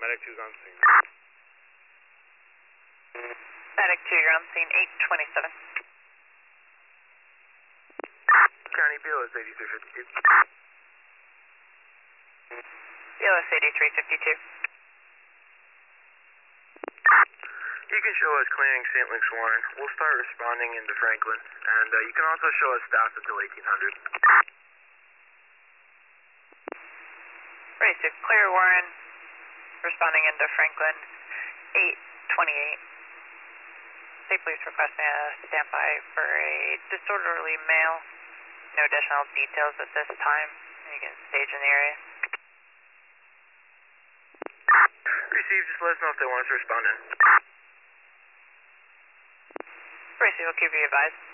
Medic 2's on scene. Medic 2, you're on scene 827. County BLS 8352. BLS 8352. You can show us clearing St. Luke's Warren. We'll start responding into Franklin, and you can also show us staff until 1800. Race 2, clear Warren, responding into Franklin 828. State Police requesting a standby for a disorderly male. No additional details at this time. You can stage in the area. Receive, just let us know if they want us to respond in. Race 2, we'll keep you advised.